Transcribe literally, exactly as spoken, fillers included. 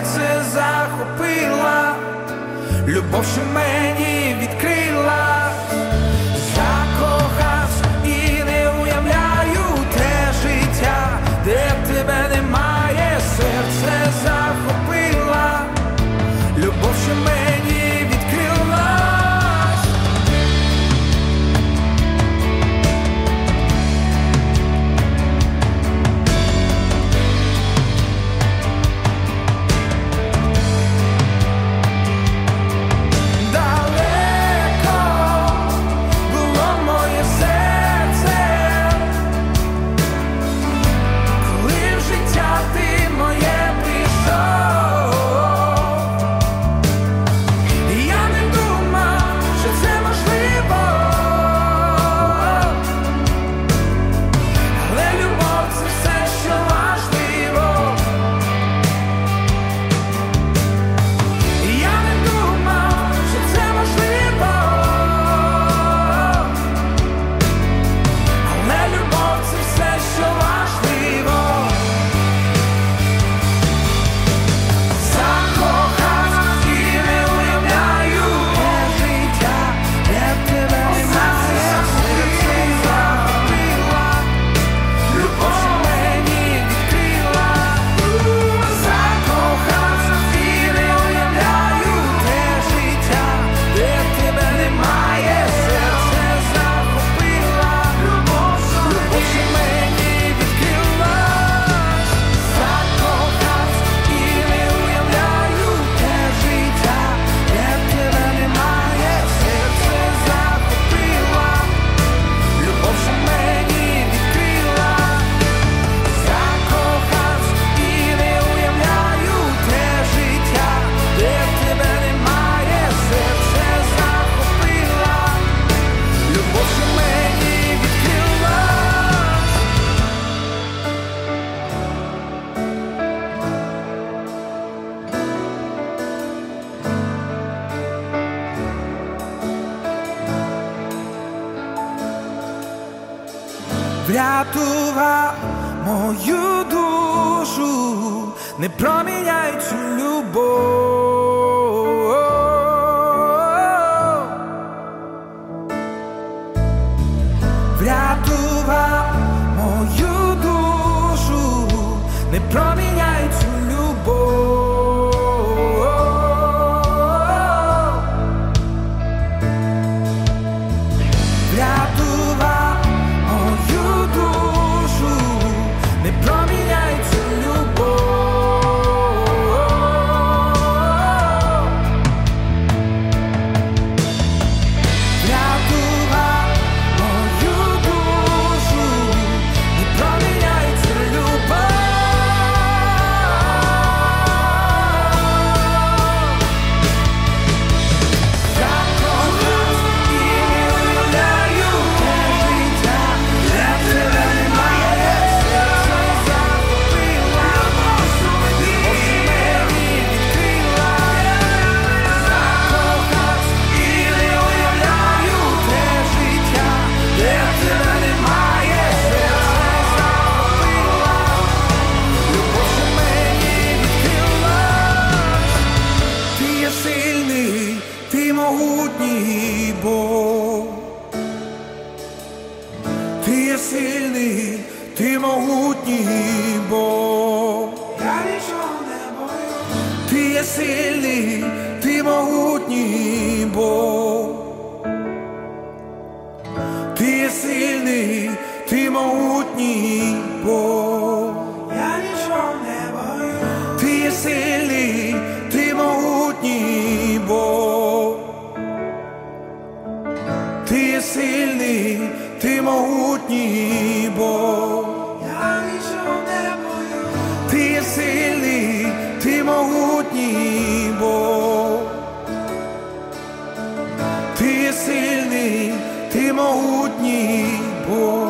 серце захопила, любов, що мені відкрила, закохався і не уявляю те життя, де б тебе немає. Серце захопила, любов, що мені відкрила. Врятував мою душу, не проміняй цю любов. Врятував мою душу, не проміняй цю любов. Врятував мою душу, не проміняй цю любов. Врятував мою душу, не проміняй цю любов. Ти могутній Бог, ти є сильний, ти могутній Бог. Я нічого не боюсь. Ти є сильний, ти могутній Бог. Ти є сильний, ти могутній Бог. Я нічого не боюсь. Ти є сильний, ти могутній Бог. Ти є сильний, ти могутній Бог. Я нічого не боюсь. Ти є сильний, ти могутній Бог. Ти є сильний, ти могутній Бог.